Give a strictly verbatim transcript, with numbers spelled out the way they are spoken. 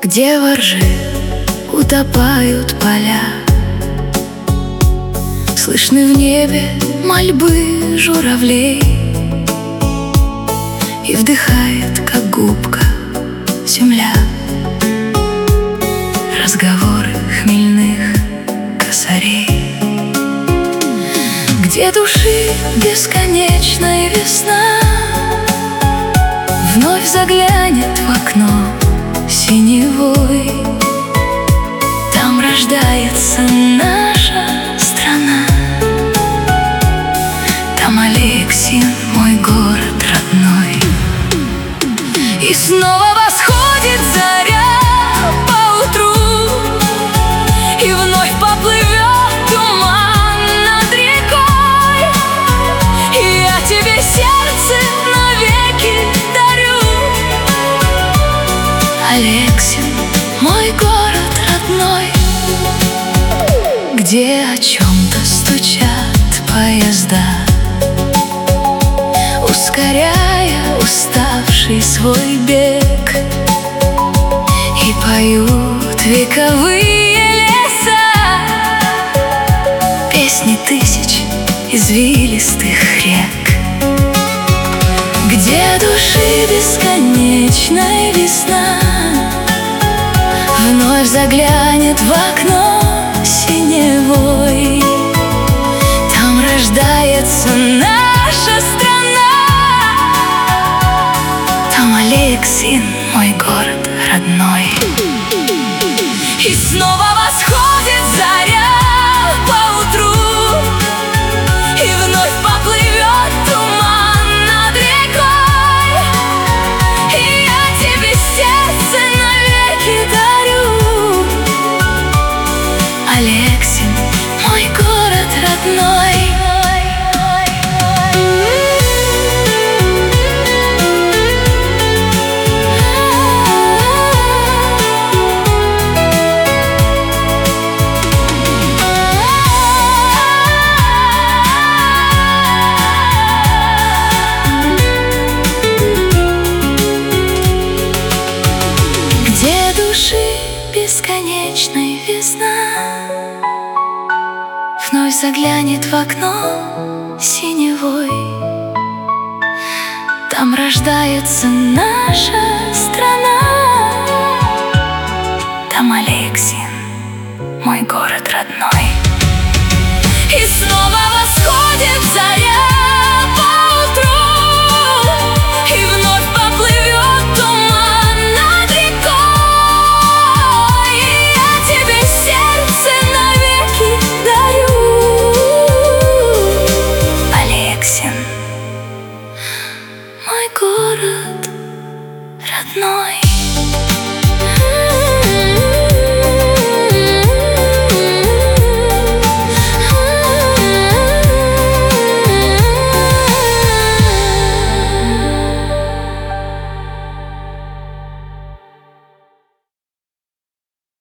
где во ржи утопают поля. Слышны в небе мольбы журавлей, и вдыхает, как губка, земля разговоры хмельных косарей. Где души бесконечная весна вновь заглянет в окно синевой, там рождается наша страна, там Алексин, мой город родной. И снова восходит заря поутру, и вновь поплывет туман над рекой, и я тебе сердце навеки дарю, Алексин, мой город родной, где о чем-то стучат поезда, ускоряя уставший свой бег, и поют вековые леса песни тысяч извилистых рек. Где души бесконечная весна вновь заглянет в окно синевой, там рождается наша страна, там Алексин, мой город родной. И снова восходит заря поутру, и вновь поплывет туман над рекой, и я тебе сердце навеки дарю, Алексин, мой город родной. Бесконечная весна вновь заглянет в окно синевой, там рождается наша страна, там Алексин, мой город родной. И снова восходит заря поутру, и вновь поплывет туман над рекой, и я тебе сердце навеки дарю, Алексин, мой город родной.